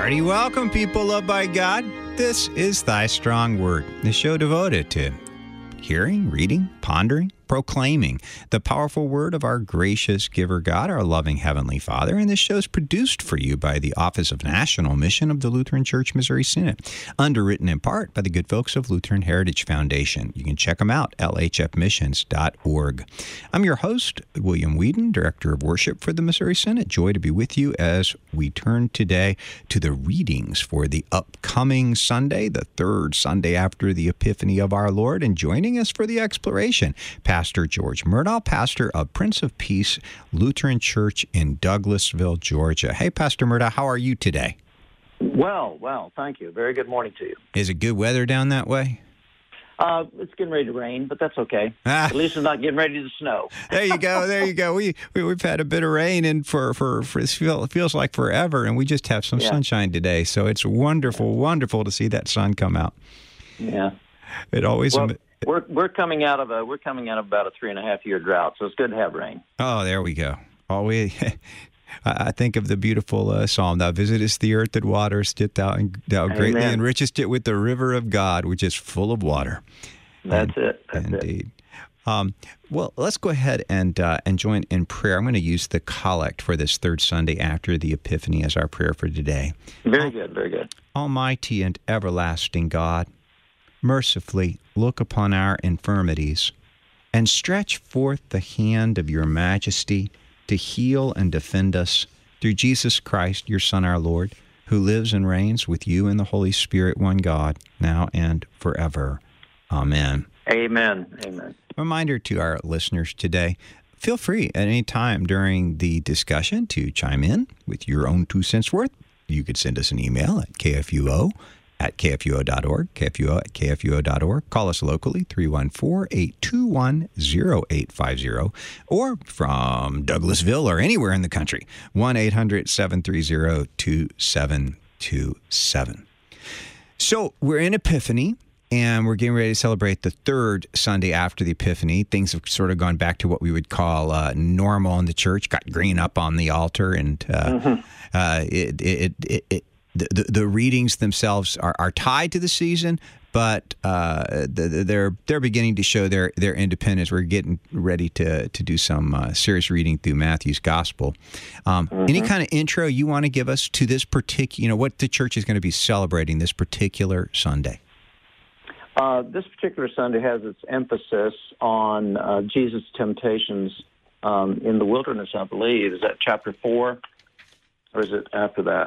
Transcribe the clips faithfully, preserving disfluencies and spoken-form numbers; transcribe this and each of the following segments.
Hearty welcome, people loved by God. This is Thy Strong Word, the show devoted to hearing, reading, pondering, proclaiming the powerful word of our gracious giver God, our loving Heavenly Father. And this show is produced for you by the Office of National Mission of the Lutheran Church Missouri Synod, underwritten in part by the good folks of Lutheran Heritage Foundation. You can check them out, L H F missions dot org. I'm your host, William Whedon, Director of Worship for the Missouri Synod. Joy to be with you as we turn today to the readings for the upcoming Sunday, the third Sunday after the Epiphany of our Lord. And joining us for the exploration, Pastor George Murdaugh, pastor of Prince of Peace Lutheran Church in Douglasville, Georgia. Hey, Pastor Murdaugh, how are you today? Well, well, thank you. Very good morning to you. Is it good weather down that way? Uh, it's getting ready to rain, but that's okay. Ah. At least it's not getting ready to snow. There you go. There you go. We, we we've had a bit of rain, and for for, for it feels, it feels like forever, and we just have some yeah. sunshine today. So it's wonderful, wonderful to see that sun come out. Yeah. It always. Well, we're we're coming out of a we're coming out of about a three and a half year drought, so it's good to have rain. Oh, there we go. Oh, we. I think of the beautiful uh, psalm, "Thou visitest the earth that waters, didst thou, thou greatly enrichest it with the river of God, which is full of water." That's and, it. That's indeed. It. Um, well, let's go ahead and uh, and join in prayer. I'm going to use the collect for this third Sunday after the Epiphany as our prayer for today. Very good. Very good. Almighty and everlasting God, mercifully look upon our infirmities and stretch forth the hand of your majesty to heal and defend us through Jesus Christ, your Son, our Lord, who lives and reigns with you in the Holy Spirit, one God, now and forever. Amen. Amen. Amen. Reminder to our listeners today, feel free at any time during the discussion to chime in with your own two cents worth. You could send us an email at K F U O at K F U O dot org, K F U O at K F U O dot org. Call us locally, three one four, eight two one, zero eight five zero, or from Douglasville or anywhere in the country, one eight hundred, seven three zero, two seven two seven. So we're in Epiphany, and we're getting ready to celebrate the third Sunday after the Epiphany. Things have sort of gone back to what we would call uh, normal in the church, got green up on the altar, and uh, mm-hmm. uh, it, it, it, it The, the, the readings themselves are, are tied to the season, but uh, the, they're they're beginning to show their, their independence. We're getting ready to to do some uh, serious reading through Matthew's Gospel. Um, mm-hmm. Any kind of intro you want to give us to this particular, you know, what the church is going to be celebrating this particular Sunday? Uh, this particular Sunday has its emphasis on uh, Jesus' temptations um, in the wilderness, I believe. Is that chapter four, or is it after that?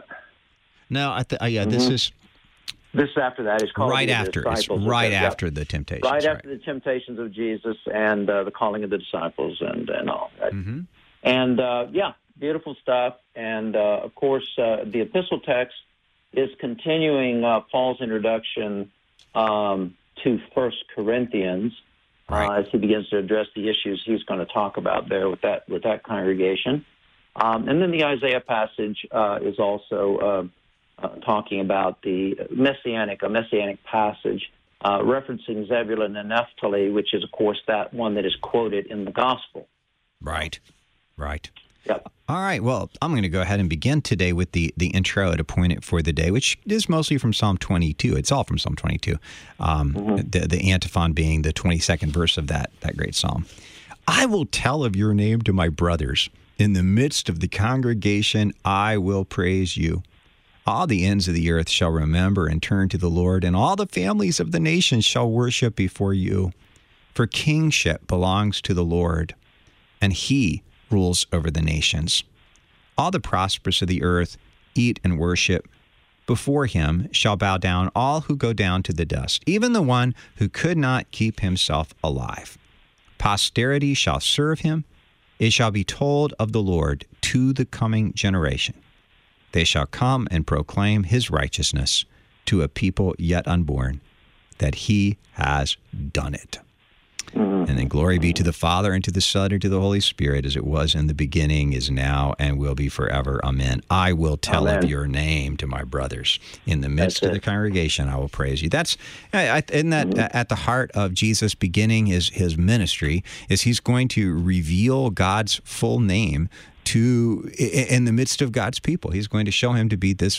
No, I th- uh, yeah, mm-hmm. this is this is after that. It's called right after. It's right yeah. after the temptations. Right, right after the temptations of Jesus and uh, the calling of the disciples and and all that. Mm-hmm. And uh, yeah, beautiful stuff. And uh, of course, uh, the epistle text is continuing uh, Paul's introduction um, to First Corinthians right. uh, as he begins to address the issues he's going to talk about there with that with that congregation. Um, and then the Isaiah passage uh, is also uh, uh, talking about the messianic, a messianic passage uh, referencing Zebulun and Naphtali, which is, of course, that one that is quoted in the Gospel. Right, right. Yep. All right, well, I'm going to go ahead and begin today with the, the intro at a point for the day, which is mostly from Psalm twenty-two. It's all from Psalm twenty-two, um, mm-hmm. the, the antiphon being the twenty-second verse of that, that great psalm. I will tell of your name to my brothers. In the midst of the congregation, I will praise you. All the ends of the earth shall remember and turn to the Lord, and all the families of the nations shall worship before you. For kingship belongs to the Lord, and he rules over the nations. All the prosperous of the earth eat and worship. Before him shall bow down all who go down to the dust, even the one who could not keep himself alive. Posterity shall serve him. It shall be told of the Lord to the coming generation. They shall come and proclaim his righteousness to a people yet unborn, that he has done it. Mm-hmm. And then glory be to the Father, and to the Son, and to the Holy Spirit, as it was in the beginning, is now, and will be forever. Amen. I will tell Amen. Of your name to my brothers. In the midst That's of it. The congregation, I will praise you. That's, isn't that mm-hmm. at the heart of Jesus beginning his, his ministry, is he's going to reveal God's full name to in the midst of God's people. He's going to show him to be this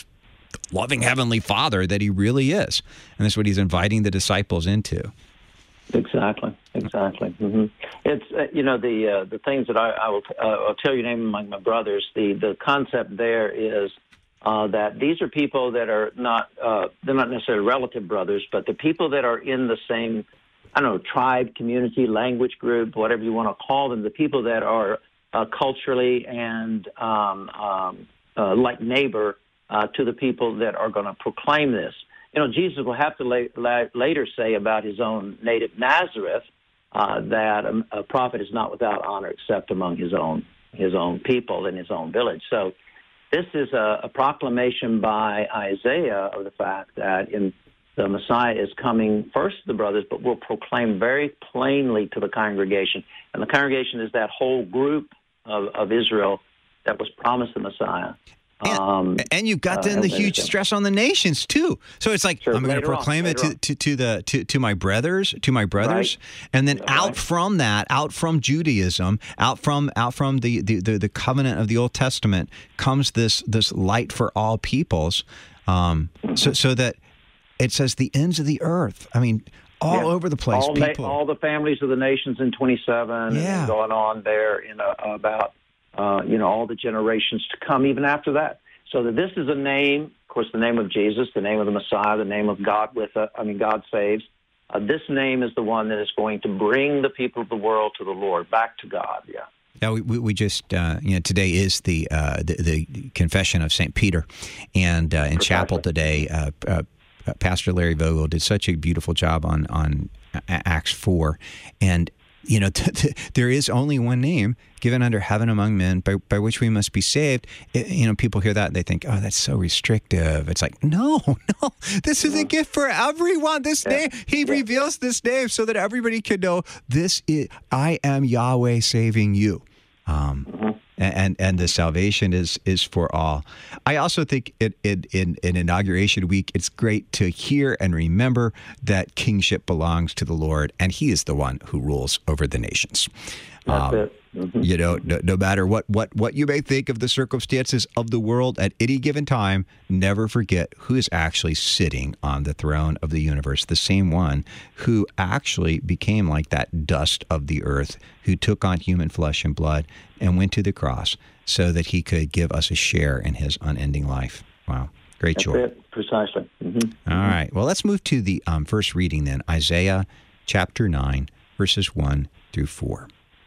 loving Heavenly Father that he really is. And that's what he's inviting the disciples into. Exactly, exactly. Mm-hmm. It's uh, you know the uh, the things that I, I will t- uh, I'll tell you name among my brothers. The the concept there is uh, that these are people that are not uh, they're not necessarily relative brothers, but the people that are in the same I don't know tribe, community, language group, whatever you want to call them. The people that are uh, culturally and um, um, uh, like neighbor uh, to the people that are going to proclaim this. You know, Jesus will have to la- la- later say about his own native Nazareth uh, that a, a prophet is not without honor except among his own his own people in his own village. So this is a, a proclamation by Isaiah of the fact that in the Messiah is coming first to the brothers, but will proclaim very plainly to the congregation. And the congregation is that whole group of, of Israel that was promised the Messiah. And, um, and you've got then uh, the huge stress on the nations too. So it's like sure, I'm going to proclaim on, it to, to, to the to, to my brothers, to my brothers, right. and then That's out right. from that, out from Judaism, out from out from the, the, the, the covenant of the Old Testament comes this this light for all peoples. Um, mm-hmm. So so that it says the ends of the earth. I mean, all yeah. over the place. All, people, na- all the families of the nations in twenty-seven, yeah. and going on there in a, about. Uh, you know, all the generations to come, even after that. So that this is a name, of course, the name of Jesus, the name of the Messiah, the name of God with, uh, I mean, God saves. Uh, this name is the one that is going to bring the people of the world to the Lord, back to God, yeah. Yeah, we, we just, uh, you know, today is the, uh, the the confession of Saint Peter. And uh, in Precisely. chapel today, uh, uh, Pastor Larry Vogel did such a beautiful job on, on Acts four. And you know, t- t- there is only one name given under heaven among men by, by which we must be saved. It, you know, people hear that and they think, oh, that's so restrictive. It's like, no, no, this is a gift for everyone. This yeah. name, he yeah. reveals this name so that everybody can know this is, I am Yahweh saving you. Um, mm-hmm. And and the salvation is is for all. I also think it, it, in in inauguration week, it's great to hear and remember that kingship belongs to the Lord, and He is the one who rules over the nations. That's um, it. Mm-hmm. You know, no, no matter what, what, what you may think of the circumstances of the world at any given time, never forget who is actually sitting on the throne of the universe, the same one who actually became like that dust of the earth, who took on human flesh and blood and went to the cross so that he could give us a share in his unending life. Wow. Great That's joy. It. Precisely. Mm-hmm. All right. Well, let's move to the um, first reading then, Isaiah chapter nine, verses one through four.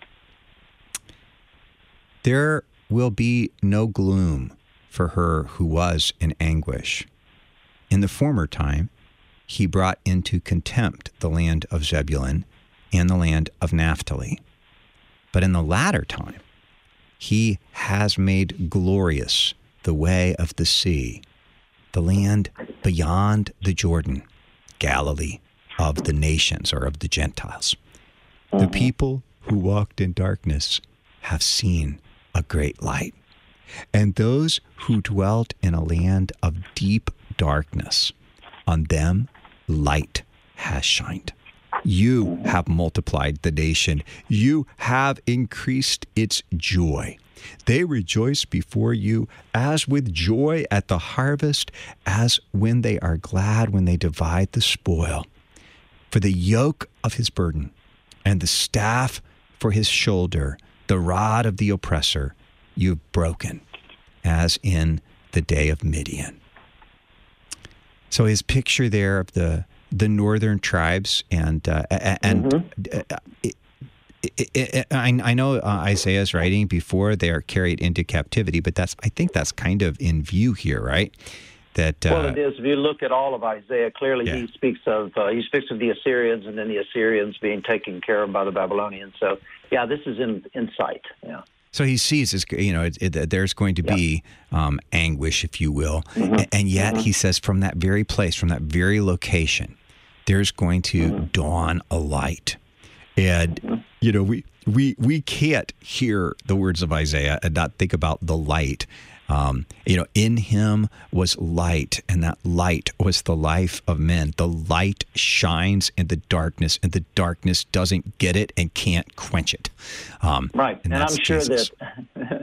There will be no gloom for her who was in anguish. In the former time, he brought into contempt the land of Zebulun and the land of Naphtali. But in the latter time, he has made glorious the way of the sea, the land beyond the Jordan, Galilee of the nations or of the Gentiles. The people who walked in darkness have seen a great light. And those who dwelt in a land of deep darkness, on them light has shined. You have multiplied the nation. You have increased its joy. They rejoice before you as with joy at the harvest, as when they are glad when they divide the spoil. For the yoke of his burden and the staff for his shoulder, the rod of the oppressor, you've broken, as in the day of Midian. So his picture there of the the northern tribes, and uh, and mm-hmm. uh, it, it, it, I, I know uh, Isaiah's writing before they are carried into captivity, but that's I think that's kind of in view here, right? That, uh, well, it is. If you look at all of Isaiah, clearly yeah. he speaks of uh, he speaks of the Assyrians, and then the Assyrians being taken care of by the Babylonians. So, yeah, this is in in sight. Yeah. So he sees, this, you know, it, it, there's going to be um, anguish, if you will, mm-hmm. and, and yet mm-hmm. he says, from that very place, from that very location, there's going to mm-hmm. dawn a light, and mm-hmm. you know, we we we can't hear the words of Isaiah and not think about the light. Um, you know, in him was light, and that light was the life of men. The light shines in the darkness, and the darkness doesn't get it and can't quench it. Um, right, and, and I'm sure Jesus. that we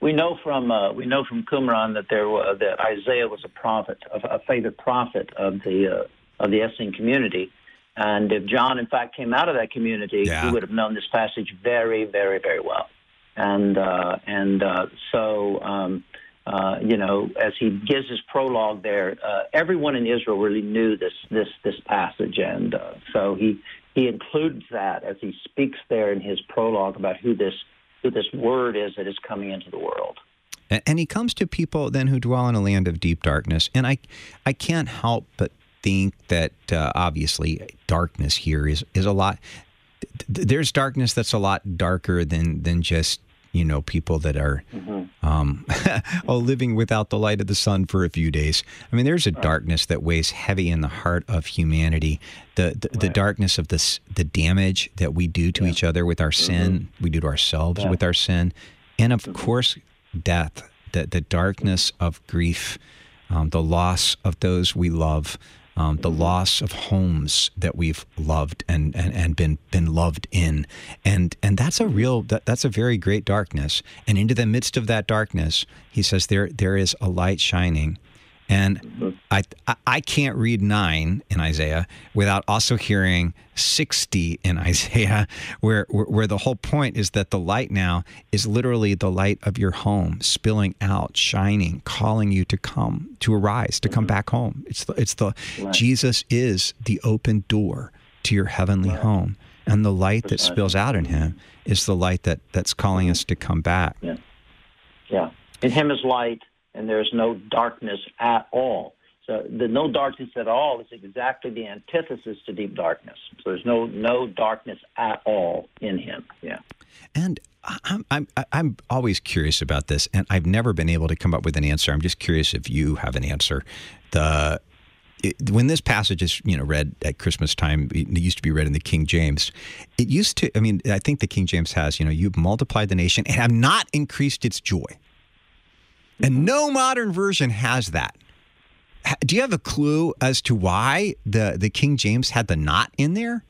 we know from uh, we know from Qumran that there uh, that Isaiah was a prophet, a, a favorite prophet of the uh, of the Essene community, and if John in fact came out of that community, yeah. he would have known this passage very, very, very well, and uh, and uh, so. Um, Uh, you know, as he gives his prologue there, uh, everyone in Israel really knew this this this passage, and uh, so he he includes that as he speaks there in his prologue about who this who this word is that is coming into the world. And he comes to people then who dwell in a land of deep darkness, and I I can't help but think that uh, obviously darkness here is is a lot. There's darkness that's a lot darker than than just. You know, people that are mm-hmm. um, oh, living without the light of the sun for a few days. I mean, there's a right. darkness that weighs heavy in the heart of humanity. The the, right. the darkness of this, the damage that we do to yeah. each other with our sin, mm-hmm. we do to ourselves yeah. with our sin, and of mm-hmm. course, death. The the darkness of grief, um, the loss of those we love. Um, the loss of homes that we've loved and, and, and been been loved in, and and that's a real that, that's a very great darkness. And into the midst of that darkness, he says there there is a light shining, and I I, I can't read nine in Isaiah without also hearing sixty in Isaiah, where, where where the whole point is that the light now is literally the light of your home, spilling out, shining, calling you to come, to arise, to come back home. It's the, it's the right. Jesus is the open door to your heavenly right. home, and the light that spills out in him is the light that, that's calling us to come back. Yeah, yeah. In him is light, and there is no darkness at all. So the no darkness at all is exactly the antithesis to deep darkness. So there's no no darkness at all in him. Yeah. And I'm I'm I'm always curious about this, and I've never been able to come up with an answer. I'm just curious if you have an answer. The it, when this passage is you know read at Christmas time, it used to be read in the King James. It used to. I mean, I think the King James has you know you've multiplied the nation and have not increased its joy. And no modern version has that. Do you have a clue as to why the, the King James had the not in there?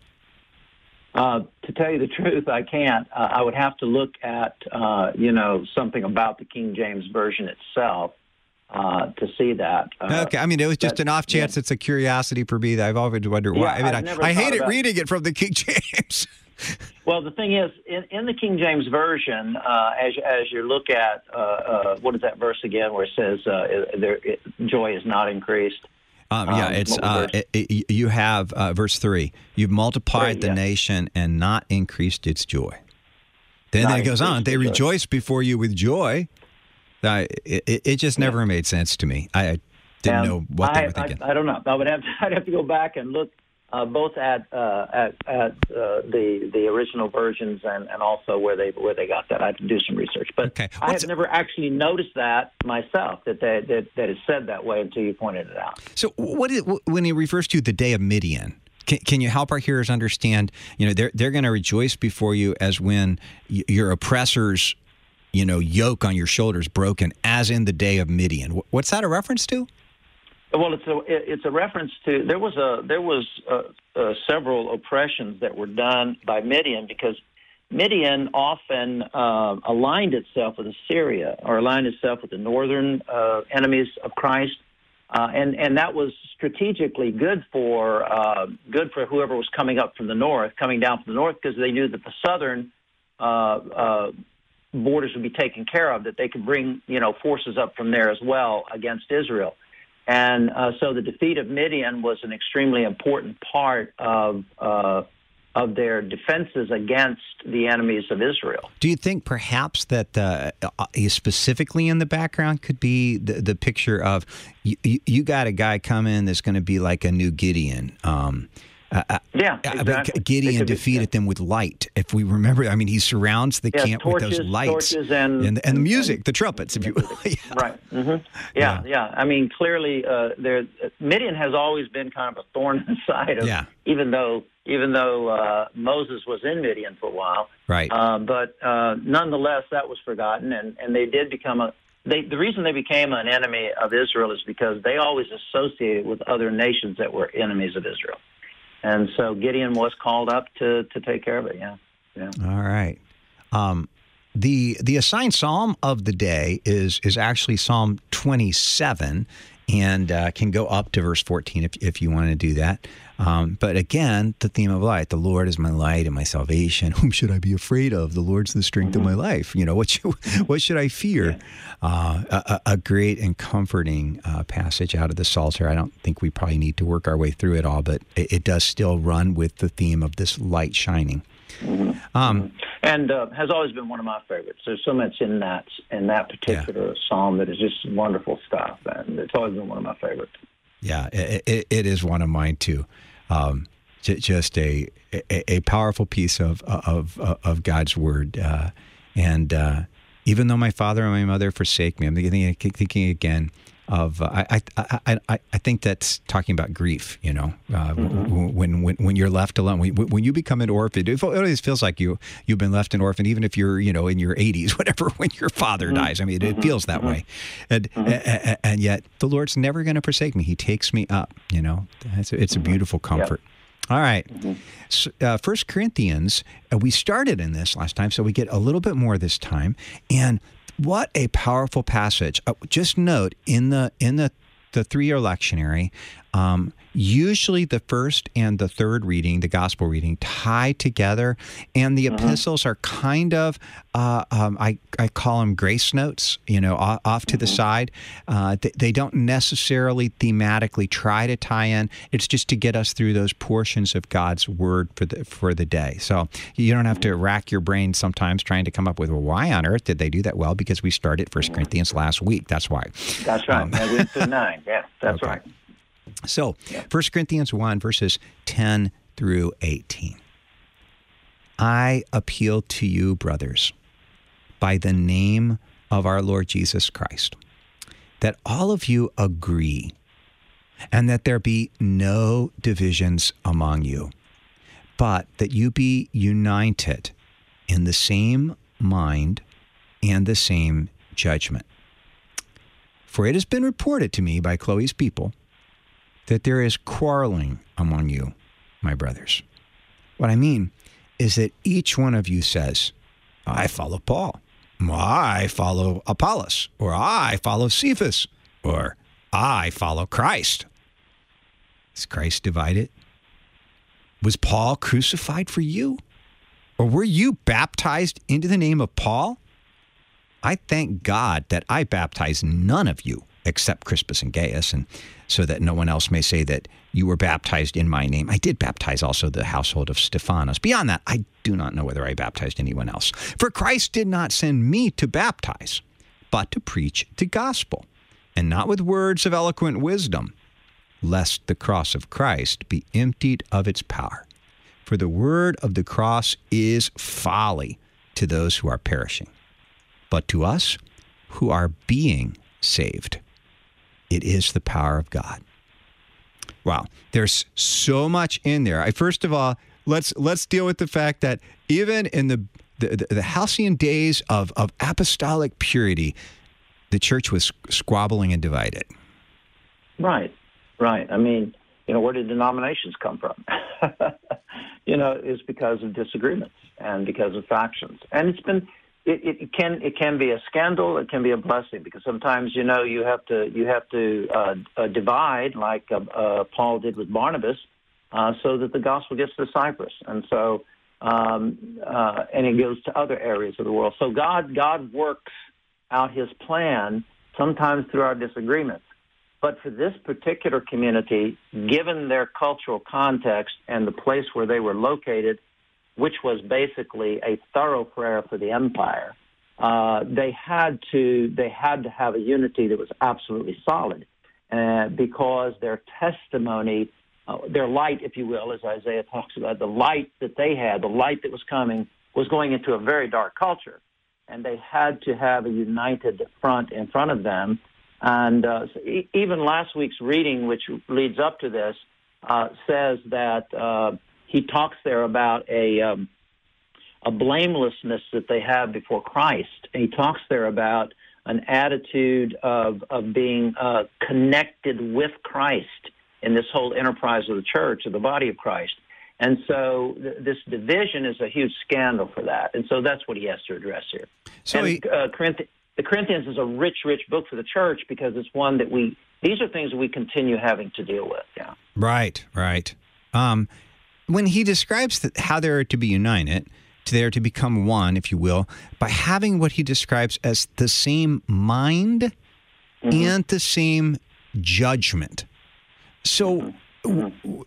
Uh, to tell you the truth, I can't. Uh, I would have to look at, uh, you know, something about the King James Version itself uh, to see that. Uh, okay, I mean, it was just an off chance. Yeah. It's a curiosity for me that I've always wondered why. Yeah, I mean, I, I hate it reading it from the King James. Well, the thing is, in, in the King James Version, uh, as as you look at uh, uh, what is that verse again, where it says uh, there, it, joy is not increased. Um, yeah, um, it's uh, it, it, you have uh, verse three. You've multiplied three, the yeah. nation and not increased its joy. Then, then it goes on. They rejoice before you with joy. Uh, it, it, it just never yeah. made sense to me. I didn't and know what I, they were thinking. I, I don't know. I would have to, I'd have to go back and look. Uh, both at uh, at, at uh, the the original versions and, and also where they where they got that. I had to do some research, but okay. I have never actually noticed that myself that they, that that is said that way until you pointed it out. So, what is, when he refers to the day of Midian? Can, can you help our hearers understand? You know, they're they're going to rejoice before you as when y- your oppressors, you know, yoke on your shoulders broken, as in the day of Midian. What's that a reference to? Well, it's a it's a reference to there was a there was uh, uh, several oppressions that were done by Midian because Midian often uh, aligned itself with Assyria or aligned itself with the northern uh, enemies of Christ, uh, and and that was strategically good for uh, good for whoever was coming up from the north, coming down from the north, because they knew that the southern uh, uh, borders would be taken care of, that they could bring you know forces up from there as well against Israel. And uh, so the defeat of Midian was an extremely important part of uh, of their defenses against the enemies of Israel. Do you think perhaps that uh, specifically in the background could be the, the picture of you, you got a guy come in that's going to be like a new Gideon? Um, Uh, yeah, exactly. Gideon defeated be, yeah. them with light. If we remember, I mean, he surrounds the yeah, camp torches, with those lights torches and, and, and the music, and, the trumpets, if you will. yeah. Right. Mm-hmm. Yeah, yeah, yeah. I mean, clearly, uh, there Midian has always been kind of a thorn in the side of, yeah. even though even though uh, Moses was in Midian for a while. Right. Uh, but uh, nonetheless, that was forgotten, and, and they did become a. They, the reason they became an enemy of Israel is because they always associated with other nations that were enemies of Israel. And so Gideon was called up to, to take care of it, yeah. yeah. All right. Um, the the assigned psalm of the day is is actually Psalm twenty-seven, and uh, can go up to verse fourteen if if you want to do that. Um, but again, the theme of light: the Lord is my light and my salvation. Whom should I be afraid of? The Lord's the strength mm-hmm. of my life. You know, what should, what should I fear? Yeah. Uh, a, a great and comforting uh, passage out of the Psalter. I don't think we probably need to work our way through it all, but it, it does still run with the theme of this light shining. Mm-hmm. Um, and uh, has always been one of my favorites. There's so much in that in that particular yeah. psalm that is just wonderful stuff, and it's always been one of my favorites. Yeah, it, it, it is one of mine too. Um, just a, a a powerful piece of of of God's word, uh, and uh, even though my father and my mother forsake me, I'm thinking, thinking again of uh, I, I I I think that's talking about grief. You know, uh, mm-hmm. when when when you're left alone, when, when you become an orphan, it always feels like you you've been left an orphan, even if you're you know in your eighties, whatever. When your father mm-hmm. dies, I mean, it, it feels that mm-hmm. way, and, mm-hmm. and and yet the Lord's never going to forsake me. He takes me up. You know, it's a, it's a beautiful comfort. Yep. All right. Mm-hmm. So, uh, First Corinthians, uh, we started in this last time, so we get a little bit more this time. And what a powerful passage. Uh, just note, in the in the, the three-year lectionary, um, usually the first and the third reading, the gospel reading, tie together, and the mm-hmm. epistles are kind of, uh, um, I, I call them grace notes, you know, off, off to mm-hmm. the side. Uh, they, they don't necessarily thematically try to tie in. It's just to get us through those portions of God's word for the for the day. So you don't have to rack your brain sometimes trying to come up with, well, why on earth did they do that? Well, because we started First Corinthians last week. That's why. That's right. Um, I went to nine. Yeah, that's okay. right. So, First Corinthians one, verses ten through eighteen. I appeal to you, brothers, by the name of our Lord Jesus Christ, that all of you agree, and that there be no divisions among you, but that you be united in the same mind and the same judgment. For it has been reported to me by Chloe's people that there is quarreling among you, my brothers. What I mean is that each one of you says, I follow Paul, or I follow Apollos, or I follow Cephas, or I follow Christ. Is Christ divided? Was Paul crucified for you? Or were you baptized into the name of Paul? I thank God that I baptized none of you except Crispus and Gaius, and so that no one else may say that you were baptized in my name. I did baptize also the household of Stephanas. Beyond that, I do not know whether I baptized anyone else. For Christ did not send me to baptize, but to preach the gospel, and not with words of eloquent wisdom, lest the cross of Christ be emptied of its power. For the word of the cross is folly to those who are perishing, but to us who are being saved, it is the power of God. Wow, there's so much in there. I, first of all, let's let's deal with the fact that even in the the, the halcyon days of, of apostolic purity, the church was squabbling and divided. Right, right. I mean, you know, where did denominations come from? you know, it's because of disagreements and because of factions. And it's been It, it can it can be a scandal. It can be a blessing, because sometimes you know you have to you have to uh, uh, divide like uh, uh, Paul did with Barnabas, uh, so that the gospel gets to Cyprus, and so um, uh, and it goes to other areas of the world. So God God works out His plan sometimes through our disagreements. But for this particular community, given their cultural context and the place where they were located, which was basically a thoroughfare for the empire, uh, they had to they had to have a unity that was absolutely solid, uh, because their testimony, uh, their light, if you will, as Isaiah talks about, the light that they had, the light that was coming, was going into a very dark culture, and they had to have a united front in front of them. And uh, so e- even last week's reading, which leads up to this, uh, says that. Uh, He talks there about a um, a blamelessness that they have before Christ. And he talks there about an attitude of of being uh, connected with Christ in this whole enterprise of the church, of the body of Christ. And so th- this division is a huge scandal for that. And so that's what he has to address here. So and, he, uh, Corinth- the Corinthians is a rich, rich book for the church because it's one that we, these are things that we continue having to deal with. Yeah. Right, right. Um, when he describes that how they are to be united, they are to become one, if you will, by having what he describes as the same mind mm-hmm. and the same judgment. So mm-hmm. w-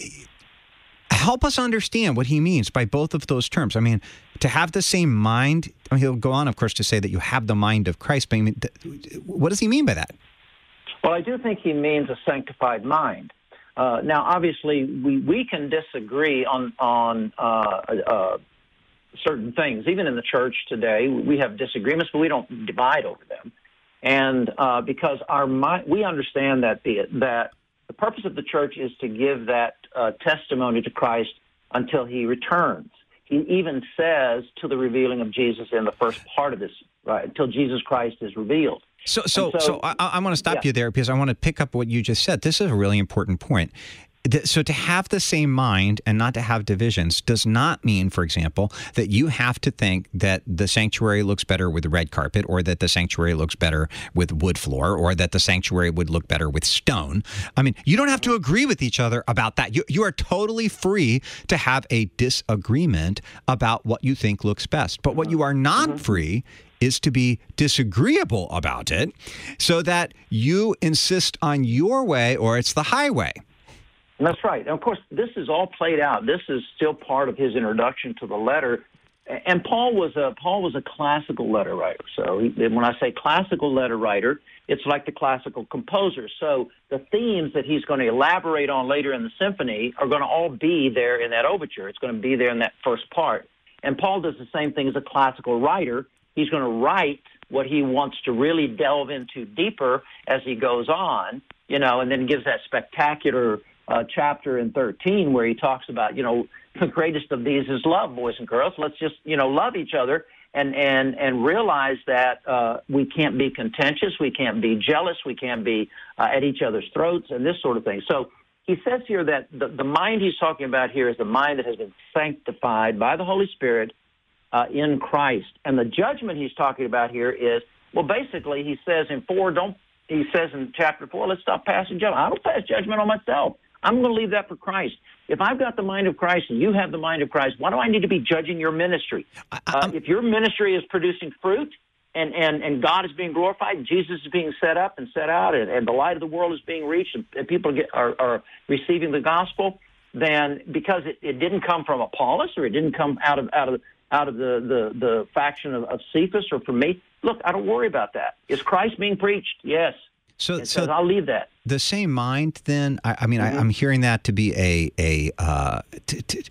help us understand what he means by both of those terms. I mean, to have the same mind, I mean, he'll go on, of course, to say that you have the mind of Christ, but I mean, th- what does he mean by that? Well, I do think he means a sanctified mind. Uh, now, obviously, we, we can disagree on, on uh, uh, certain things. Even in the church today, we have disagreements, but we don't divide over them. And uh, because our mind, we understand that the that the purpose of the church is to give that uh, testimony to Christ until he returns. He even says to the revealing of Jesus in the first part of this, right, until Jesus Christ is revealed. So, so, so, so I, I want to stop yeah. you there because I want to pick up what you just said. This is a really important point. So to have the same mind and not to have divisions does not mean, for example, that you have to think that the sanctuary looks better with a red carpet or that the sanctuary looks better with wood floor or that the sanctuary would look better with stone. I mean, you don't have to agree with each other about that. You, you are totally free to have a disagreement about what you think looks best. But what you are not mm-hmm. free is to be disagreeable about it so that you insist on your way or it's the highway. That's right. And of course, this is all played out. This is still part of his introduction to the letter. And Paul was a Paul was a classical letter writer. So he, when I say classical letter writer, it's like the classical composer. So the themes that he's going to elaborate on later in the symphony are going to all be there in that overture. It's going to be there in that first part. And Paul does the same thing as a classical writer. He's going to write what he wants to really delve into deeper as he goes on, you know, and then gives that spectacular Uh, chapter in thirteen where he talks about, you know, the greatest of these is love, boys and girls. Let's just, you know, love each other and and and realize that uh, we can't be contentious, we can't be jealous, we can't be uh, at each other's throats and this sort of thing. So he says here that the, the mind he's talking about here is the mind that has been sanctified by the Holy Spirit uh, in Christ. And the judgment he's talking about here is, well, basically he says in four, don't, he says in chapter four, let's stop passing judgment. I don't pass judgment on myself. I'm going to leave that for Christ. If I've got the mind of Christ and you have the mind of Christ, why do I need to be judging your ministry? Uh, if your ministry is producing fruit and, and, and God is being glorified, Jesus is being set up and set out, and, and the light of the world is being reached, and, and people get, are, are receiving the gospel, then because it, it didn't come from Apollos or it didn't come out of out of out of the, the, the faction of, of Cephas or from me, look, I don't worry about that. Is Christ being preached? Yes. So, it so says, I'll leave that. The same mind, then. I, I mean, mm-hmm. I, I'm hearing that to be a a uh, to, to,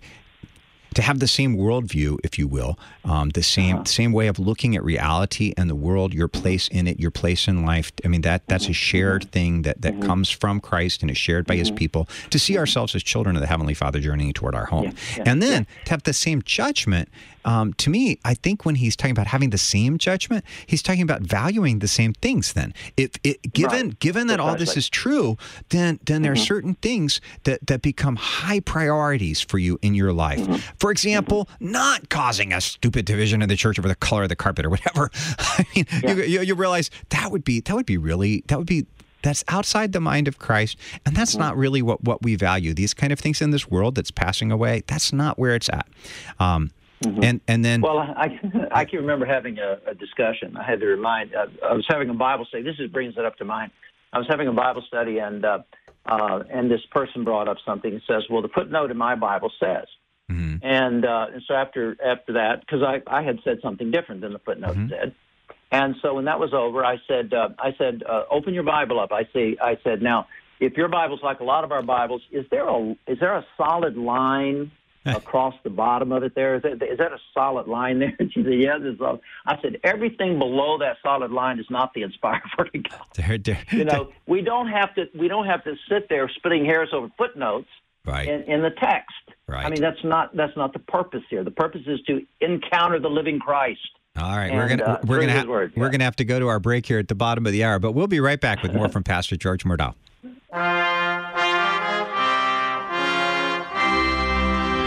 to have the same worldview, if you will, um, the same uh-huh. same way of looking at reality and the world, your place in it, your place in life. I mean, that that's a shared thing that, that mm-hmm. comes from Christ and is shared by mm-hmm. His people. To see ourselves as children of the Heavenly Father journeying toward our home, yeah, yeah, and then yeah. to have the same judgment. Um, to me, I think when he's talking about having the same judgment, he's talking about valuing the same things. Then, if it, given right. given that all this is true, then then there mm-hmm. are certain things that, that become high priorities for you in your life. Mm-hmm. For example, mm-hmm. not causing a stupid division in the church over the color of the carpet or whatever. I mean, yeah. you, you you realize that would be that would be really that would be. That's outside the mind of Christ, and that's not really what, what we value. These kind of things in this world that's passing away, that's not where it's at. Um, mm-hmm. And and then, well, I I can remember having a, a discussion. I had to remind. Uh, I was having a Bible study. This is, brings it up to mind. I was having a Bible study, and uh, uh, and this person brought up something and says, "Well, the footnote in my Bible says." Mm-hmm. And uh, and so after after that, because I, I had said something different than the footnote mm-hmm. said. And so when that was over, I said, uh, I said, uh, open your Bible up. I say, I said, now, if your Bible's like a lot of our Bibles, is there a is there a solid line across the bottom of it there? Is that, is that a solid line there? And she said, yes. It's a, I said, everything below that solid line is not the inspired word of God. They're, they're, you know, we don't have to we don't have to sit there splitting hairs over footnotes right. in, in the text. Right. I mean, that's not that's not the purpose here. The purpose is to encounter the living Christ. All right, and, we're gonna uh, we're gonna ha- word, yeah. we're gonna have to go to our break here at the bottom of the hour, but we'll be right back with more from Pastor George Murdow.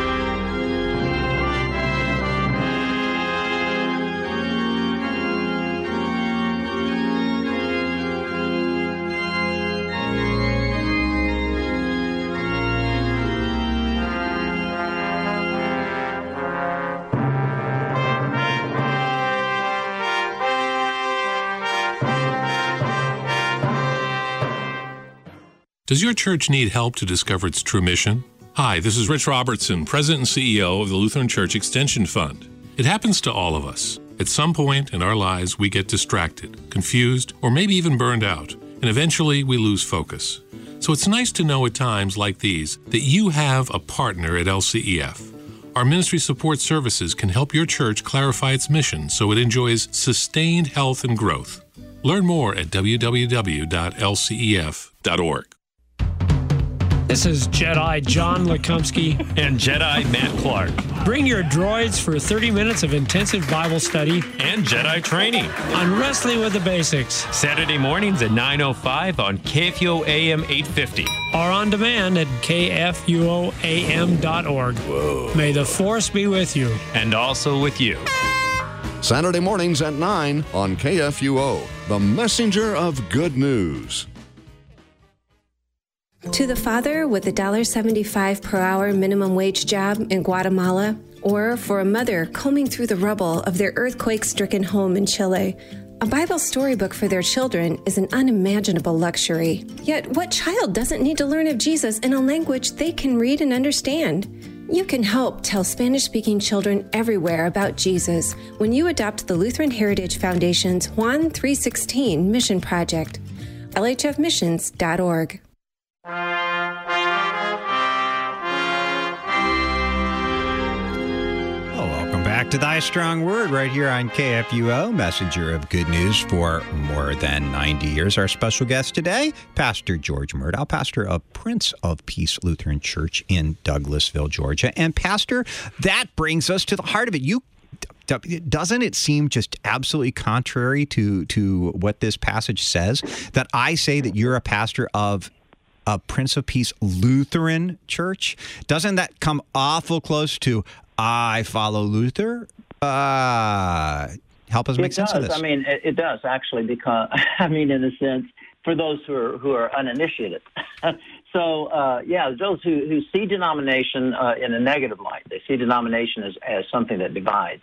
Does your church need help to discover its true mission? Hi, this is Rich Robertson, President and C E O of the Lutheran Church Extension Fund. It happens to all of us. At some point in our lives, we get distracted, confused, or maybe even burned out, and eventually we lose focus. So it's nice to know at times like these that you have a partner at L C E F. Our ministry support services can help your church clarify its mission so it enjoys sustained health and growth. Learn more at w w w dot l c e f dot org. This is Jedi John Lekumsky and Jedi Matt Clark. Bring your droids for thirty minutes of intensive Bible study and Jedi training on Wrestling with the Basics. Saturday mornings at nine oh five on K F U O A M eight fifty. Or on demand at k f u o a m dot org. Whoa. May the Force be with you. And also with you. Saturday mornings at nine on K F U O, the messenger of good news. To the father with a one dollar seventy-five per hour minimum wage job in Guatemala, or for a mother combing through the rubble of their earthquake-stricken home in Chile, a Bible storybook for their children is an unimaginable luxury. Yet, what child doesn't need to learn of Jesus in a language they can read and understand? You can help tell Spanish-speaking children everywhere about Jesus when you adopt the Lutheran Heritage Foundation's Juan three sixteen Mission Project. L H F missions dot org. Back to Thy Strong Word right here on K F U O, messenger of good news for more than ninety years. Our special guest today, Pastor George Murdow, pastor of Prince of Peace Lutheran Church in Douglasville, Georgia. And Pastor, that brings us to the heart of it. You Doesn't it seem just absolutely contrary to, to what this passage says, that I say that you're a pastor of a Prince of Peace Lutheran Church? Doesn't that come awful close to I follow Luther? Uh, help us make it sense does. of this. I mean, it, it does actually, because I mean, in a sense, for those who are who are uninitiated. so, uh, yeah, those who, who see denomination uh, in a negative light, they see denomination as, as something that divides.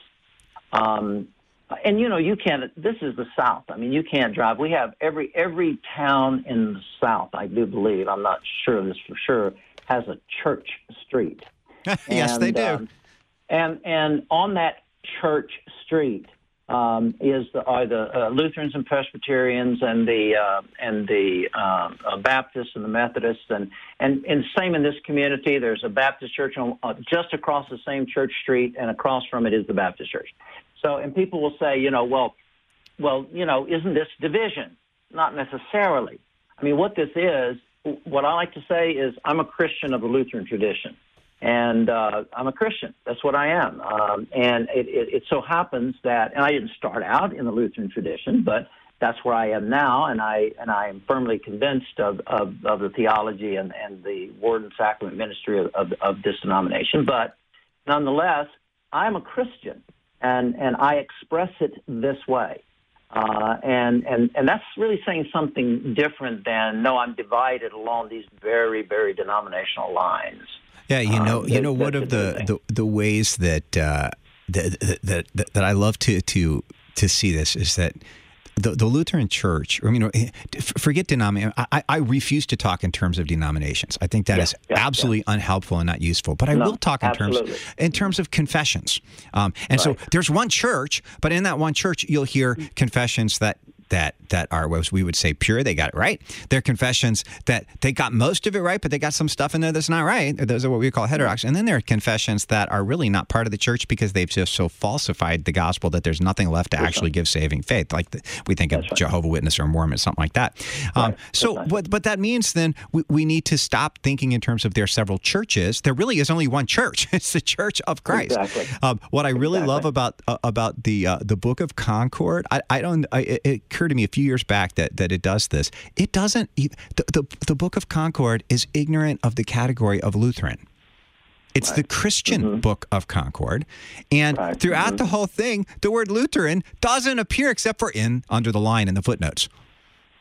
Um, and you know, you can't. This is the South. I mean, you can't drive. We have every every town in the South, I do believe. I'm not sure of this for sure, has a church street. Yes, and, they do. Um, And and on that church street um, is the, are the uh, Lutherans and Presbyterians and the uh, and the uh, uh, Baptists and the Methodists, and, and and same in this community. There's a Baptist church on, uh, just across the same church street, and across from it is the Baptist church. So, and people will say, you know, well, well, you know, isn't this division? Not necessarily. I mean, what this is, what I like to say is, I'm a Christian of the Lutheran tradition. And uh, I'm a Christian. That's what I am. Um, and it, it, it so happens that, and I didn't start out in the Lutheran tradition, but that's where I am now, and I and I am firmly convinced of, of, of the theology and, and the word and sacrament ministry of, of, of this denomination. But nonetheless, I'm a Christian, and, and I express it this way. Uh, and, and, and that's really saying something different than, no, I'm divided along these very, very denominational lines. Yeah, you know, um, you know, one of the, the, the ways that, uh, that that that I love to to to see this is that the, the Lutheran Church, I mean, forget denomination. I, I refuse to talk in terms of denominations. I think that yeah, is yeah, absolutely yeah. unhelpful and not useful. But I no, will talk in absolutely. terms in terms of confessions. Um, and right. so there's one church, but in that one church, you'll hear confessions that. that that are what we would say pure. They got it right. They're confessions that they got most of it right, but they got some stuff in there that's not right. Those are what we call heterodox. And then there are confessions that are really not part of the church because they've just so falsified the gospel that there's nothing left to that's actually right. give saving faith. Like the, we think that's of right. Jehovah's Witness or Mormon, something like that. Um, right. So right. what, what that means then, we, we need to stop thinking in terms of there are several churches. There really is only one church. It's the Church of Christ. Exactly. Um, what I really exactly. love about uh, about the uh, the Book of Concord, I, I don't. I, it occurred to me a few years back that, that it does this. It doesn't. The, the the Book of Concord is ignorant of the category of Lutheran. It's right. the Christian mm-hmm. Book of Concord, and right. throughout mm-hmm. the whole thing, the word Lutheran doesn't appear except for in under the line in the footnotes.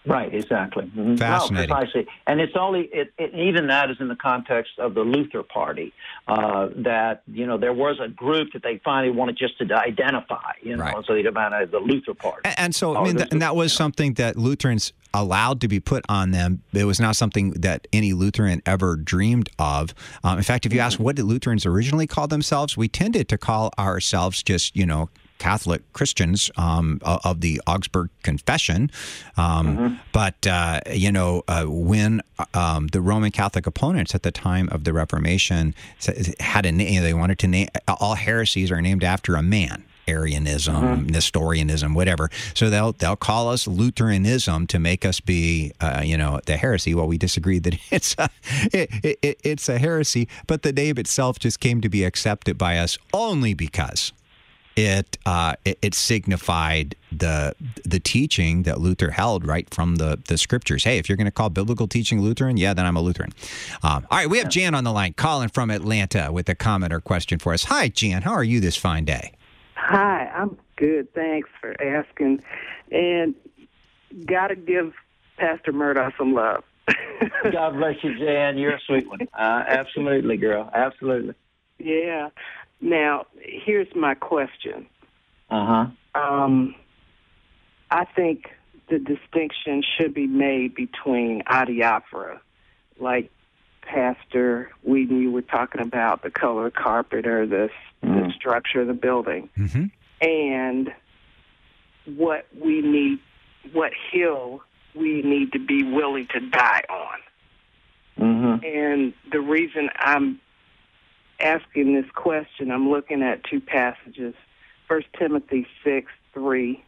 Right, exactly. Mm-hmm. Fascinating. No, precisely. And it's only, it, it, even that is in the context of the Luther Party, uh, that, you know, there was a group that they finally wanted just to identify, you know, right. so they defined the Luther Party. And, and so, oh, I mean, th- and that was something that Lutherans allowed to be put on them. It was not something that any Lutheran ever dreamed of. Um, in fact, if you mm-hmm. ask what did Lutherans originally call themselves, we tended to call ourselves just, you know, Catholic Christians um, of the Augsburg Confession. Um, mm-hmm. But, uh, you know, uh, when um, the Roman Catholic opponents at the time of the Reformation had a name, they wanted to name, all heresies are named after a man. Arianism, mm-hmm. Nestorianism, whatever. So they'll they'll call us Lutheranism to make us be, uh, you know, the heresy. Well, we disagree that it's a, it, it, it's a heresy, but the name itself just came to be accepted by us only because It, uh, it it signified the the teaching that Luther held right from the, the scriptures. Hey, if you're going to call biblical teaching Lutheran, yeah, then I'm a Lutheran. Um, all right, we have Jan on the line, calling from Atlanta with a comment or question for us. Hi, Jan. How are you this fine day? Hi, I'm good. Thanks for asking. And got to give Pastor Murdoch some love. God bless you, Jan. You're a sweet one. Uh, absolutely, girl. Absolutely. Yeah. Now, here's my question. Uh-huh. Um, I think the distinction should be made between adiaphora, like Pastor Whedon, you were talking about the color carpet or the, mm. the structure of the building, mm-hmm. and what we need, what hill we need to be willing to die on. Mm-hmm. And the reason I'm asking this question, I'm looking at two passages, First Timothy six, three,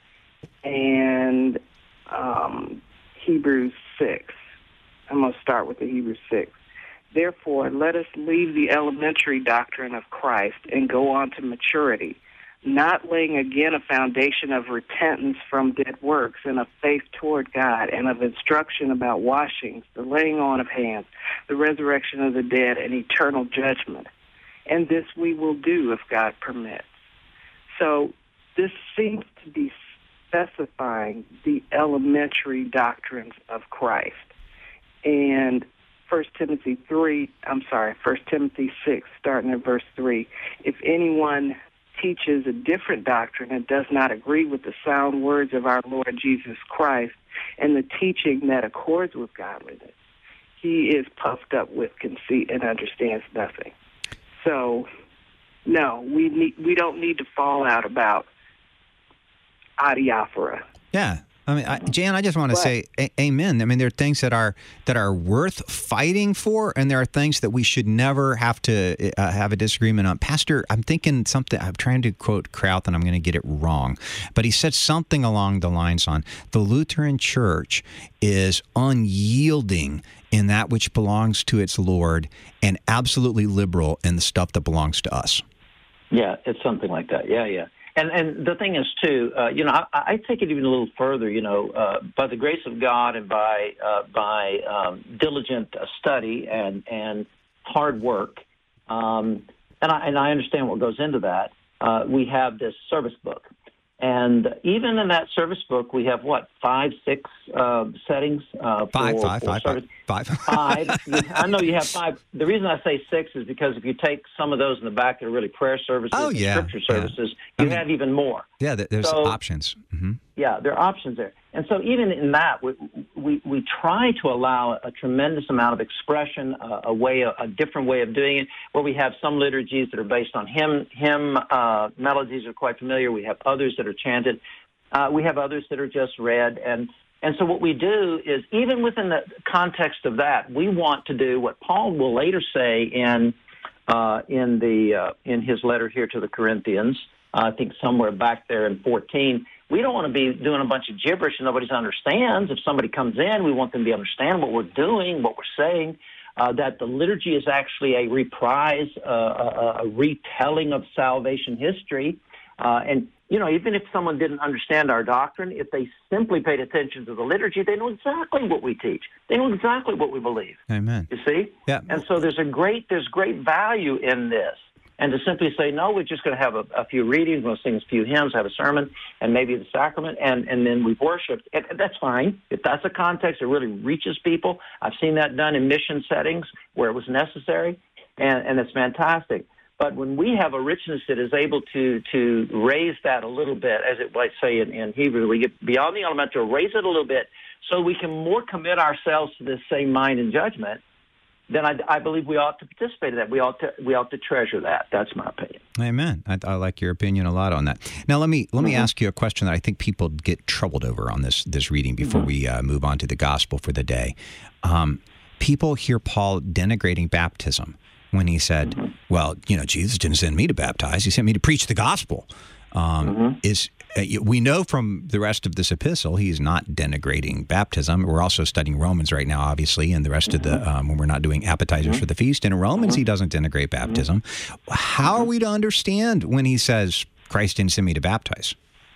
and um, Hebrews six. I'm going to start with the Hebrews six. Therefore, let us leave the elementary doctrine of Christ and go on to maturity, not laying again a foundation of repentance from dead works and of faith toward God and of instruction about washings, the laying on of hands, the resurrection of the dead, and eternal judgment. And this we will do if God permits. So this seems to be specifying the elementary doctrines of Christ. And First Timothy three, I'm sorry, First Timothy six, starting at verse three, if anyone teaches a different doctrine and does not agree with the sound words of our Lord Jesus Christ and the teaching that accords with godliness, he is puffed up with conceit and understands nothing. So, no, we need, we don't need to fall out about adiaphora. Yeah. I mean, I, Jan, I just want to But- say a- amen. I mean, there are things that are that are worth fighting for, and there are things that we should never have to uh, have a disagreement on. Pastor, I'm thinking something, I'm trying to quote Kraut, and I'm going to get it wrong, but he said something along the lines on the Lutheran Church is unyielding in that which belongs to its Lord and absolutely liberal in the stuff that belongs to us. Yeah, it's something like that. Yeah, yeah. And and the thing is, too, uh, you know, I, I take it even a little further, you know, uh, by the grace of God and by uh, by um, diligent uh, study and, and hard work, um, and, I, and I understand what goes into that, uh, we have this service book. And even in that service book, we have, what, five, six uh, settings? Uh, Five, for, five, for five, service. five, five. Five. I know you have five. The reason I say six is because if you take some of those in the back that are really prayer services Oh, and yeah, scripture yeah. services, I you mean- have even more. Yeah, th- there's So- options. Mm-hmm. Yeah, there are options there. And so even in that, we we, we try to allow a tremendous amount of expression, uh, a way, a, a different way of doing it, where we have some liturgies that are based on hymn, hymn uh, melodies are quite familiar. We have others that are chanted. Uh, we have others that are just read. And, and so what we do is, even within the context of that, we want to do what Paul will later say in uh, in the uh, in his letter here to the Corinthians, uh, I think somewhere back there in fourteen. We don't want to be doing a bunch of gibberish and nobody understands. If somebody comes in, we want them to be understand what we're doing, what we're saying, uh, that the liturgy is actually a reprise, uh, a, a retelling of salvation history. Uh, and, you know, even if someone didn't understand our doctrine, if they simply paid attention to the liturgy, they know exactly what we teach. They know exactly what we believe. Amen. You see? Yeah. And so there's a great, there's great value in this. And to simply say, no, we're just going to have a, a few readings, we'll sing a few hymns, have a sermon, and maybe the sacrament, and, and then we've worshiped. And that's fine. If that's a context that really reaches people, I've seen that done in mission settings where it was necessary, and, and it's fantastic. But when we have a richness that is able to to raise that a little bit, as it might say in, in Hebrew, we get beyond the elemental, raise it a little bit, so we can more commit ourselves to this same mind and judgment, then I, I believe we ought to participate in that. We ought to we ought to treasure that. That's my opinion. Amen. I, I like your opinion a lot on that. Now, let me let mm-hmm. me ask you a question that I think people get troubled over on this this reading before mm-hmm. we uh, move on to the gospel for the day. Um, people hear Paul denigrating baptism when he said, mm-hmm. well, you know, Jesus didn't send me to baptize. He sent me to preach the gospel. Um, mm-hmm. Is uh, we know from the rest of this epistle, he's not denigrating baptism. We're also studying Romans right now, obviously, and the rest mm-hmm. of the, um, when we're not doing appetizers mm-hmm. for the feast. In Romans, mm-hmm. he doesn't denigrate baptism. Mm-hmm. How are we to understand when he says, Christ didn't send me to baptize?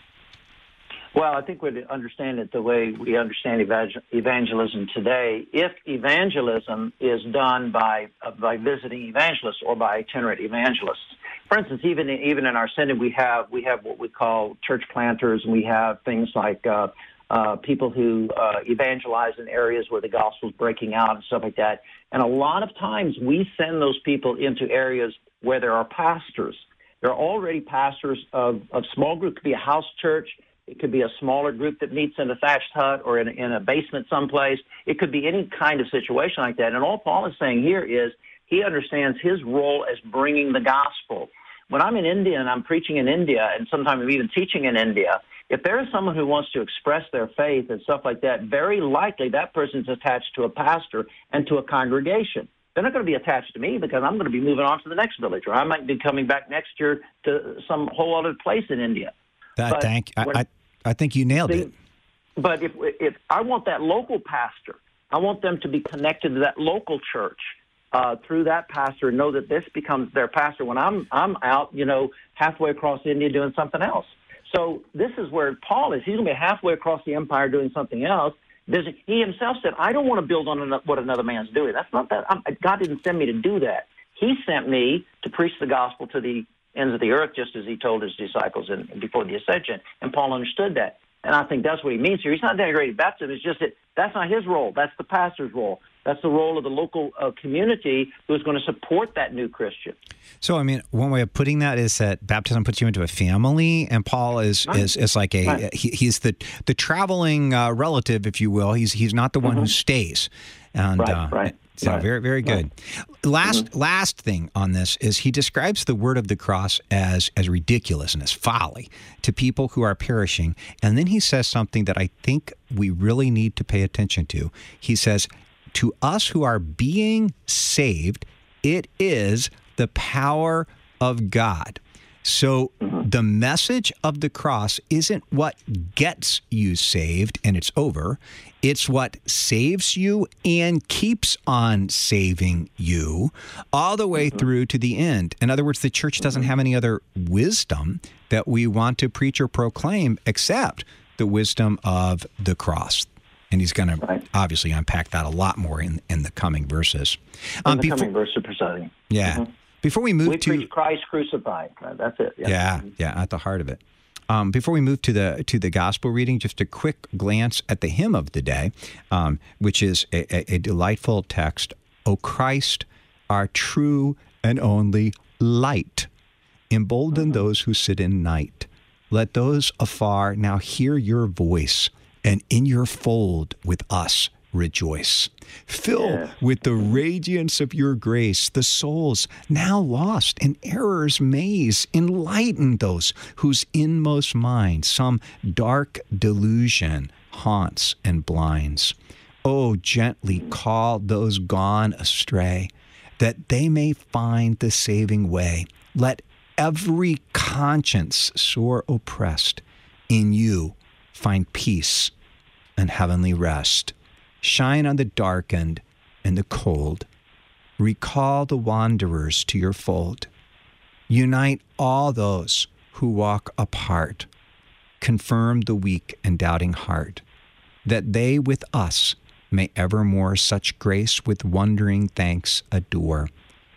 Well, I think we'd understand it the way we understand evangel- evangelism today. If evangelism is done by uh, by visiting evangelists or by itinerant evangelists, for instance, even in, even in our synod, we have we have what we call church planters, and we have things like uh, uh, people who uh, evangelize in areas where the gospel is breaking out and stuff like that. And a lot of times, we send those people into areas where there are pastors. There are already pastors of of small group. It could be a house church. It could be a smaller group that meets in a thatched hut or in a, in a basement someplace. It could be any kind of situation like that. And all Paul is saying here is he understands his role as bringing the gospel. When I'm in India and I'm preaching in India, and sometimes I'm even teaching in India, if there is someone who wants to express their faith and stuff like that, very likely that person's attached to a pastor and to a congregation. They're not going to be attached to me because I'm going to be moving on to the next village, or I might be coming back next year to some whole other place in India. That, thank I, I, I think you nailed see, it. But if if I want that local pastor, I want them to be connected to that local church uh, through that pastor and know that this becomes their pastor when I'm I'm out, you know, halfway across India doing something else. So this is where Paul is. He's going to be halfway across the empire doing something else. There's, he himself said, I don't want to build on what another man's doing. That's not that. I'm, God didn't send me to do that. He sent me to preach the gospel to the ends of the earth, just as he told his disciples in, before the ascension. And Paul understood that. And I think that's what he means here. He's not denigrating baptism. It's just that that's not his role. That's the pastor's role. That's the role of the local uh, community who is going to support that new Christian. So, I mean, one way of putting that is that baptism puts you into a family, and Paul is right. is, is like a right. he, he's the the traveling uh, relative, if you will. He's he's not the one mm-hmm. who stays. And right, uh, right. So right. very, very good. Right. Last mm-hmm. last thing on this is he describes the word of the cross as as ridiculous and as folly to people who are perishing. And then he says something that I think we really need to pay attention to. He says, to us who are being saved, it is the power of God. So mm-hmm. the message of the cross isn't what gets you saved and it's over. It's what saves you and keeps on saving you all the way mm-hmm. through to the end. In other words, the church doesn't have any other wisdom that we want to preach or proclaim except the wisdom of the cross. And he's going right. to obviously unpack that a lot more in, in the coming verses. In um, the before, coming verses precisely. Yeah. Mm-hmm. Before we move we to preach Christ crucified, that's it. Yeah, yeah, yeah, at the heart of it. Um, before we move to the to the gospel reading, just a quick glance at the hymn of the day, um, which is a, a, a delightful text. O Christ, our true and only light, embolden mm-hmm. those who sit in night. Let those afar now hear your voice, and in your fold with us rejoice. Fill yeah. with the radiance of your grace the souls now lost in error's maze. Enlighten those whose inmost mind some dark delusion haunts and blinds. Oh, gently call those gone astray, that they may find the saving way. Let every conscience sore oppressed in you find peace and heavenly rest. Shine on the darkened and the cold. Recall the wanderers to your fold. Unite all those who walk apart. Confirm the weak and doubting heart, that they with us may evermore such grace with wondering thanks adore.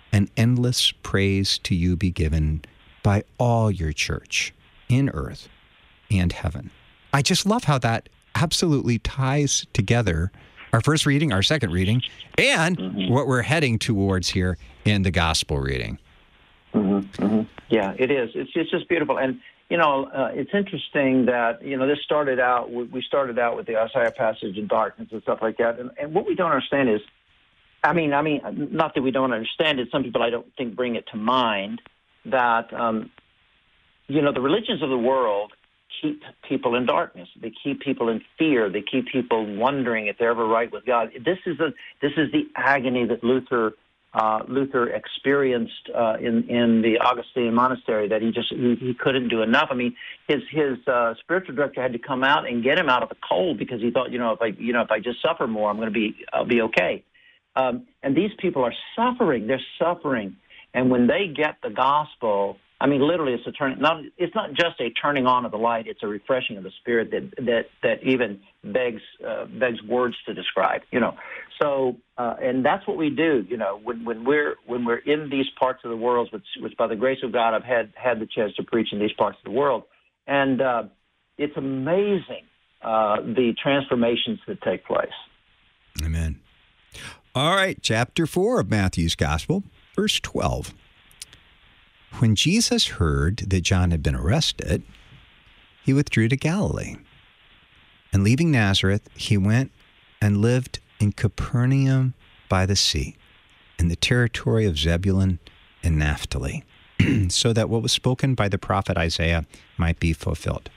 and endless praise to you be given by all your church in earth and heaven. I just love how that absolutely ties together our first reading, our second reading, and mm-hmm. what we're heading towards here in the gospel reading. Mm-hmm. Mm-hmm. Yeah, it is. It's, it's just beautiful. And, you know, uh, it's interesting that, you know, this started out, we started out with the Isaiah passage in darkness and stuff like that. And, and what we don't understand is, I mean, I mean, not that we don't understand it. Some people, I don't think, bring it to mind that, um, you know, the religions of the world keep people in darkness. They keep people in fear. They keep people wondering if they're ever right with God. This is a this is the agony that Luther uh, Luther experienced uh, in in the Augustine monastery. That he just he, he couldn't do enough. I mean, his his uh, spiritual director had to come out and get him out of the cold because he thought, you know, if I you know if I just suffer more, I'm going to be I'll be okay. Um, and these people are suffering. They're suffering, and when they get the gospel, I mean, literally, it's a turn. Not, it's not just a turning on of the light; it's a refreshing of the spirit that that that even begs uh, begs words to describe. You know, so uh, and that's what we do. You know, when when we're when we're in these parts of the world, which, which by the grace of God, I've had had the chance to preach in these parts of the world, and uh, it's amazing uh, the transformations that take place. Amen. All right, chapter four of Matthew's Gospel, verse twelve. When Jesus heard that John had been arrested, he withdrew to Galilee. And leaving Nazareth, he went and lived in Capernaum by the sea, in the territory of Zebulun and Naphtali, so that what was spoken by the prophet Isaiah might be fulfilled.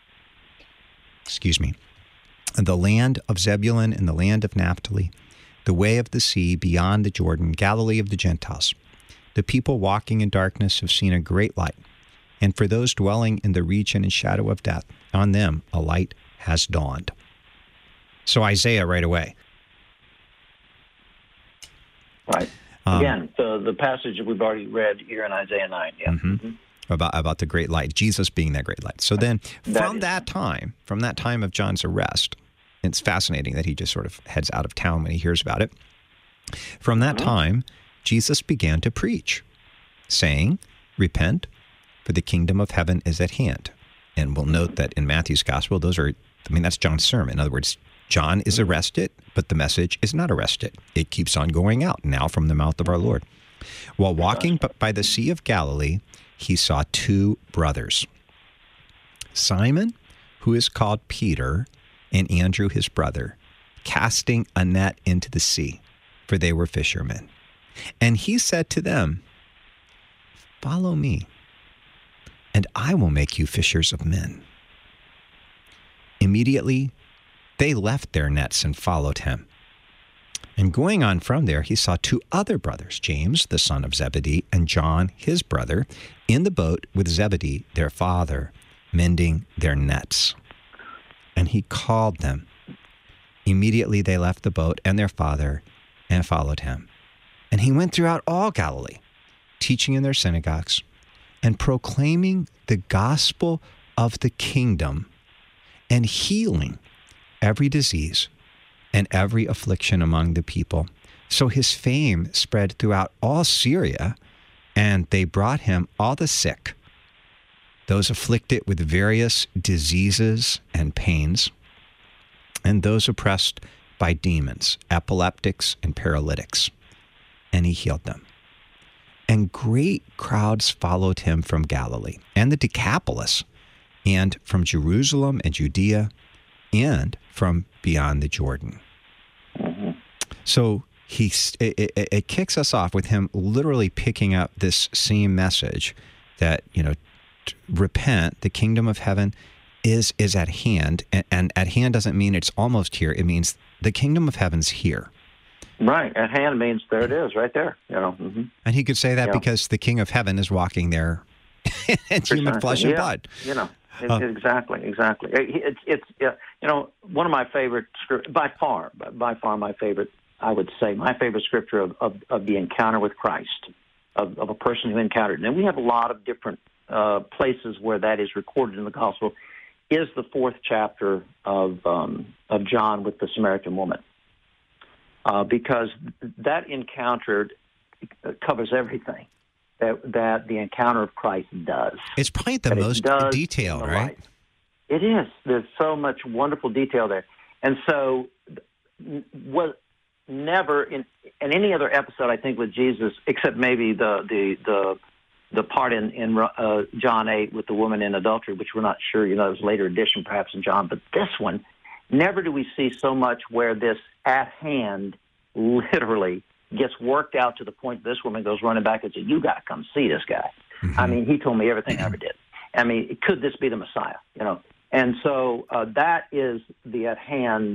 Excuse me. The land of Zebulun and the land of Naphtali, the way of the sea beyond the Jordan, Galilee of the Gentiles. The people walking in darkness have seen a great light, and for those dwelling in the region and shadow of death, on them a light has dawned. So Isaiah right away. Right. Um, Again, the, the passage that we've already read here in Isaiah nine. Yeah. Mm-hmm. Mm-hmm. About, about the great light, Jesus being that great light. So then from that, that time, from that time of John's arrest, it's fascinating that he just sort of heads out of town when he hears about it. From that mm-hmm. time, Jesus began to preach, saying, repent, for the kingdom of heaven is at hand. And we'll note that in Matthew's gospel, those are, I mean, that's John's sermon. In other words, John is arrested, but the message is not arrested. It keeps on going out now from the mouth of our Lord. While walking by the Sea of Galilee, he saw two brothers, Simon, who is called Peter, and Andrew, his brother, casting a net into the sea, for they were fishermen. And he said to them, follow me, and I will make you fishers of men. Immediately, they left their nets and followed him. And going on from there, he saw two other brothers, James, the son of Zebedee, and John, his brother, in the boat with Zebedee, their father, mending their nets. And he called them. Immediately they left the boat and their father and followed him. And he went throughout all Galilee, teaching in their synagogues and proclaiming the gospel of the kingdom and healing every disease and every affliction among the people. So his fame spread throughout all Syria, and they brought him all the sick, those afflicted with various diseases and pains, and those oppressed by demons, epileptics and paralytics. And he healed them. And great crowds followed him from Galilee and the Decapolis, and from Jerusalem and Judea, and from beyond the Jordan. Mm-hmm. So he it, it, it kicks us off with him literally picking up this same message that, you know, repent, the kingdom of heaven is is at hand. And, and at hand doesn't mean it's almost here. It means the kingdom of heaven's here. Right. At hand means there it is, right there. You know. Mm-hmm. And he could say that yeah. because the King of Heaven is walking there in human flesh and yeah. blood. You know. It, uh, exactly. Exactly. It, it's it's uh, you know, one of my favorite by far by far my favorite. I would say my favorite scripture of of, of the encounter with Christ, of, of a person who encountered. And we have a lot of different uh, places where that is recorded in the gospel. Is the fourth chapter of um, of John with the Samaritan woman. Uh, because that encounter covers everything that that the encounter of Christ does. It's probably the That it most does detailed, in the right? life. It is. There's so much wonderful detail there, and so was never in in any other episode, I think, with Jesus, except maybe the the the, the part in in uh, John eight with the woman in adultery, which we're not sure. You know, it was a later addition, perhaps, in John. But this one, never do we see so much where this at hand literally gets worked out to the point this woman goes running back and says, "You got to come see this guy." Mm-hmm. I mean, he told me everything I ever did. I mean, could this be the Messiah? You know, and so uh, that is the at hand.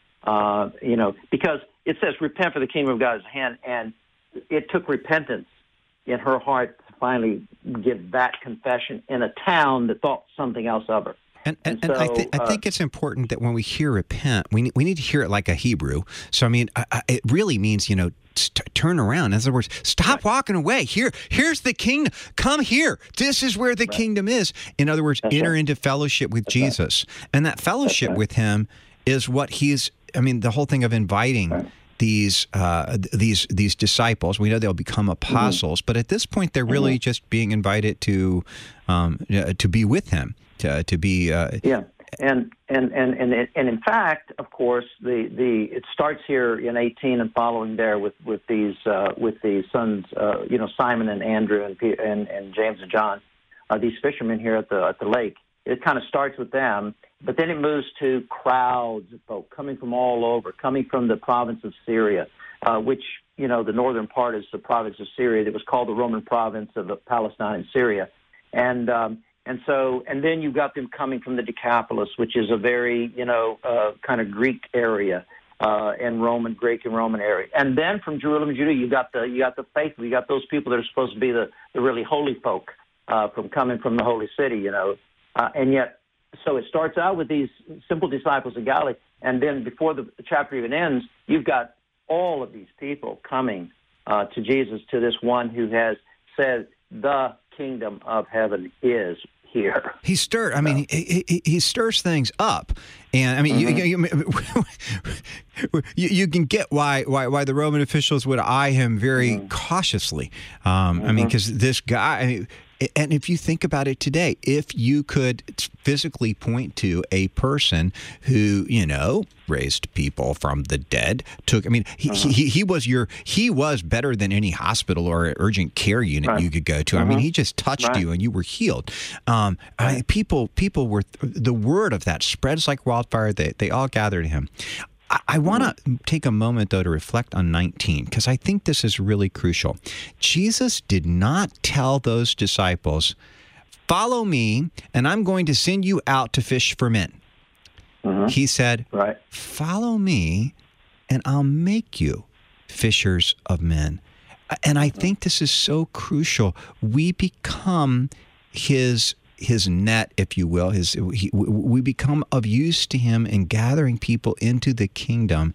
Uh, you know, because it says, repent for the kingdom of God is at hand, and it took repentance in her heart to finally give that confession in a town that thought something else of her. And, and, and, and so, I, th- I think uh, it's important that when we hear repent, we need, we need to hear it like a Hebrew. So, I mean, I, I, it really means, you know, st- turn around. In other words, stop right. walking away. Here, here's the kingdom. Come here. This is where the right. kingdom is. In other words, That's enter right. into fellowship with That's Jesus. Right. And that fellowship right. with him is what he's, I mean, the whole thing of inviting right. these uh, these these disciples. We know they'll become apostles, mm-hmm. but at this point, they're really mm-hmm. just being invited to um, to be with him, to to be. Uh, yeah, and and and and and in fact, of course, the, the it starts here in eighteen and following there with with these uh, with the sons, uh, you know, Simon and Andrew and and, and James and John, uh, these fishermen here at the at the lake. It kind of starts with them, but then it moves to crowds of folk coming from all over, coming from the province of Syria, uh, which, you know, the northern part is the province of Syria. It was called the Roman province of Palestine and Syria. And um, and so, and then you've got them coming from the Decapolis, which is a very, you know, uh, kind of Greek area, uh, and Roman, Greek and Roman area. And then from Jerusalem, Judah, you got the you got the faithful, you got those people that are supposed to be the, the really holy folk uh, from coming from the holy city, you know. Uh, and yet, so it starts out with these simple disciples of Galilee, and then before the chapter even ends, you've got all of these people coming uh, to Jesus, to this one who has said, the kingdom of heaven is here. He stirred, I mean, he, he, he stirs things up. And I mean, mm-hmm. you, you, you, you can get why, why why the Roman officials would eye him very mm-hmm. cautiously. Um, mm-hmm. I mean, because this guy, I mean, and if you think about it today, if you could physically point to a person who, you know, raised people from the dead, took, I mean, he, uh-huh. he, he was your, he was better than any hospital or urgent care unit right. you could go to. Uh-huh. I mean, he just touched right. you and you were healed. Um, right. I mean, people, people were, the word of that spreads like wildfire. They, they all gathered to him. I, I want to take a moment, though, to reflect on nineteen, because I think this is really crucial. Jesus did not tell those disciples, follow me, and I'm going to send you out to fish for men. Mm-hmm. He said, right. follow me, and I'll make you fishers of men. And I think this is so crucial. We become his his net, if you will. His he, we become of use to him in gathering people into the kingdom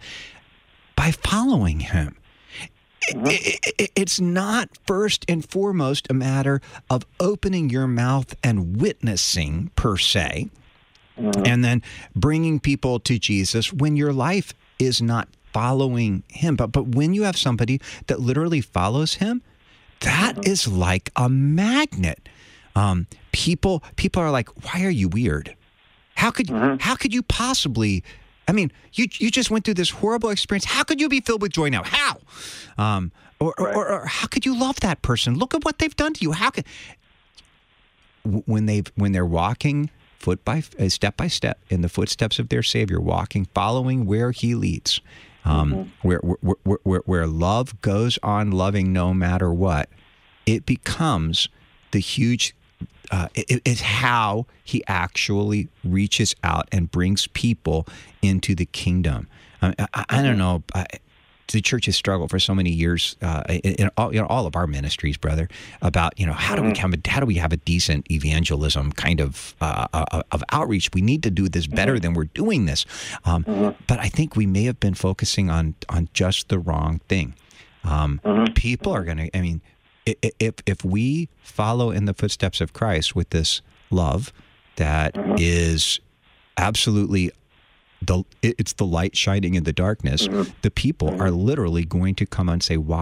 by following him. Mm-hmm. It, it, it's not first and foremost a matter of opening your mouth and witnessing per se, mm-hmm. and then bringing people to Jesus when your life is not following him. But but when you have somebody that literally follows him, that mm-hmm. is like a magnet. Um, people people are like, why are you weird? How could mm-hmm. how could you possibly? I mean, you you just went through this horrible experience. How could you be filled with joy now? How? Um, or, right. or, or how could you love that person? Look at what they've done to you. How could when they when they're walking foot by uh, step by step in the footsteps of their Savior, walking, following where He leads, um, mm-hmm. where, where, where where where love goes on loving no matter what, it becomes the huge. Uh, it, it's how he actually reaches out and brings people into the kingdom. I, I, I don't know. I, the church has struggled for so many years uh, in, in all, you know, all of our ministries, brother, about you know how do we have a, how do we have a decent evangelism kind of uh, uh, of outreach? We need to do this better than we're doing this. Um, but I think we may have been focusing on on just the wrong thing. Um, people are going to. I mean. If if we follow in the footsteps of Christ with this love that mm-hmm. is absolutely the it's the light shining in the darkness, mm-hmm. the people mm-hmm. are literally going to come and say, why?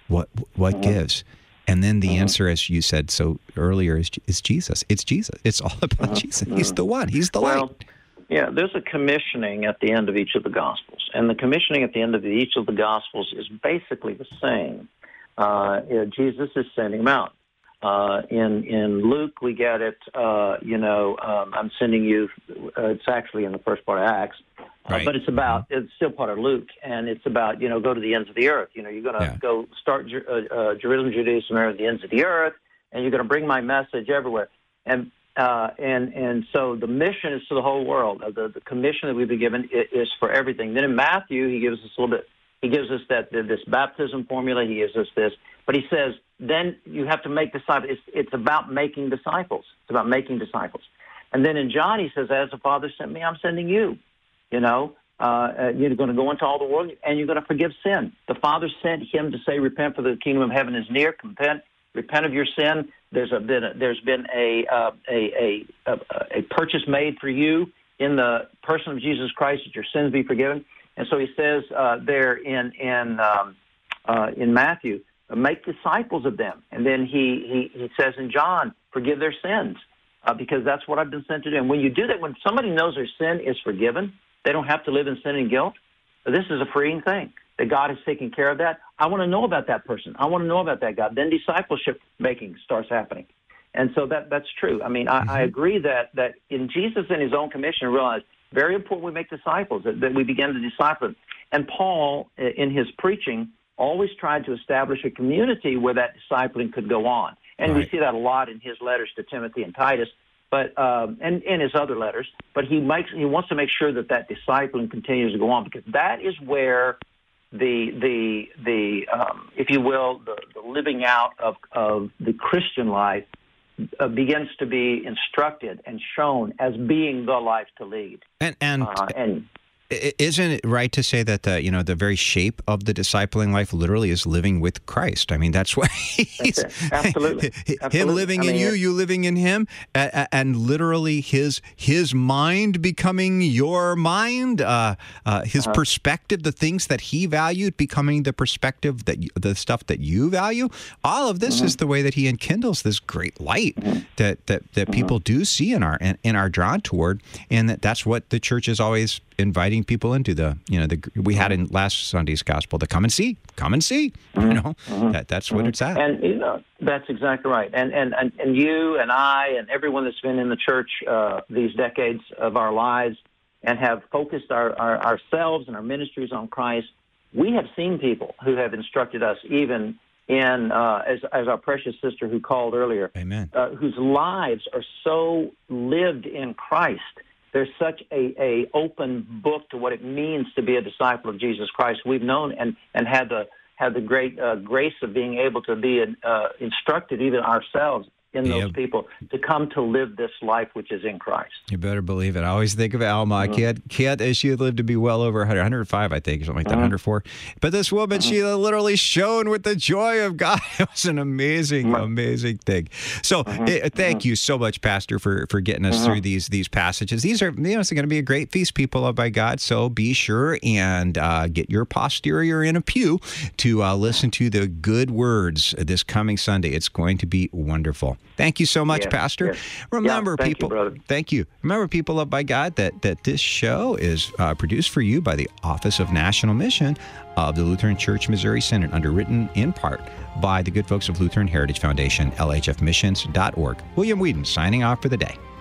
What what mm-hmm. gives? And then the mm-hmm. answer, as you said so earlier, is, is Jesus. It's Jesus. It's all about mm-hmm. Jesus. He's the one. He's the well, light. Yeah, there's a commissioning at the end of each of the Gospels. And the commissioning at the end of each of the Gospels is basically the same. Uh, Jesus is sending them out. Uh, in in Luke, we get it, uh, you know, um, I'm sending you, uh, it's actually in the first part of Acts, uh, right. but it's about, it's still part of Luke, and it's about, you know, go to the ends of the earth. You know, you're going to yeah. go start uh, uh, Jerusalem, Judea, Samaria, the ends of the earth, and you're going to bring my message everywhere. And uh, and and so the mission is to the whole world. Uh, the, the commission that we've been given is for everything. Then in Matthew, he gives us a little bit, he gives us that this baptism formula, he gives us this, but he says, then you have to make disciples. It's, it's about making disciples. It's about making disciples. And then in John, he says, as the Father sent me, I'm sending you. You know, uh, you're going to go into all the world, and you're going to forgive sin. The Father sent him to say, repent, for the kingdom of heaven is near. Repent, repent of your sin. There's a, been a, there's been a, uh, a, a, a, a purchase made for you in the person of Jesus Christ that your sins be forgiven. And so he says uh, there in, in, um, uh, in Matthew, make disciples of them. And then he, he, he says in John, forgive their sins, uh, because that's what I've been sent to do. And when you do that, when somebody knows their sin is forgiven, they don't have to live in sin and guilt. This is a freeing thing, that God is taking care of that. I want to know about that person. I want to know about that God. Then discipleship making starts happening. And so that that's true. I mean, I, mm-hmm. I agree that, that in Jesus and his own commission, realized very important we make disciples, that, that we begin to disciple them. And Paul, in his preaching, always tried to establish a community where that discipling could go on. And right. we see that a lot in his letters to Timothy and Titus, but um, and in his other letters. But he makes he wants to make sure that that discipling continues to go on, because that is where the the the um, if you will the, the living out of of the Christian life uh, begins to be instructed and shown as being the life to lead. And and. Uh, and Isn't it right to say that the you know the very shape of the discipling life literally is living with Christ? I mean, that's why he's that's absolutely. absolutely him living I mean, in you, you living in him, and literally his his mind becoming your mind, uh, uh, his uh-huh. perspective, the things that he valued becoming the perspective that you, the stuff that you value. All of this mm-hmm. is the way that he enkindles this great light mm-hmm. that that, that mm-hmm. people do see in our and, and are drawn toward, and that that's what the church is always inviting people into. The you know the we had in last Sunday's gospel to come and see, come and see. Mm-hmm. You know mm-hmm. that that's what mm-hmm. it's at. And you know that's exactly right. And and and, and you and I and everyone that's been in the church uh, these decades of our lives and have focused our, our ourselves and our ministries on Christ, we have seen people who have instructed us, even in uh, as as our precious sister who called earlier, Amen, uh, whose lives are so lived in Christ. There's such a, a open book to what it means to be a disciple of Jesus Christ. We've known and, and had the had the great uh, grace of being able to be uh, instructed even ourselves in those yep. people to come to live this life which is in Christ. You better believe it. I always think of Alma. Mm-hmm. Can't, can't, she had lived to be well over one hundred, one hundred five, I think, or something like that, mm-hmm. one hundred four. But this woman, mm-hmm. she literally shone with the joy of God. It was an amazing, mm-hmm. amazing thing. So mm-hmm. it, thank mm-hmm. you so much, Pastor, for, for getting us mm-hmm. through these these passages. These are, you know, it's going to be a great feast, people loved by God. So be sure and uh, get your posterior in a pew to uh, listen to the good words this coming Sunday. It's going to be wonderful. Thank you so much, yes, Pastor. Yes. Remember, yeah, thank people. You, brother. Thank you. Remember, people loved by God, that that this show is uh, produced for you by the Office of National Mission of the Lutheran Church Missouri Synod, underwritten in part by the good folks of Lutheran Heritage Foundation, L H F missions dot org. William Whedon signing off for the day.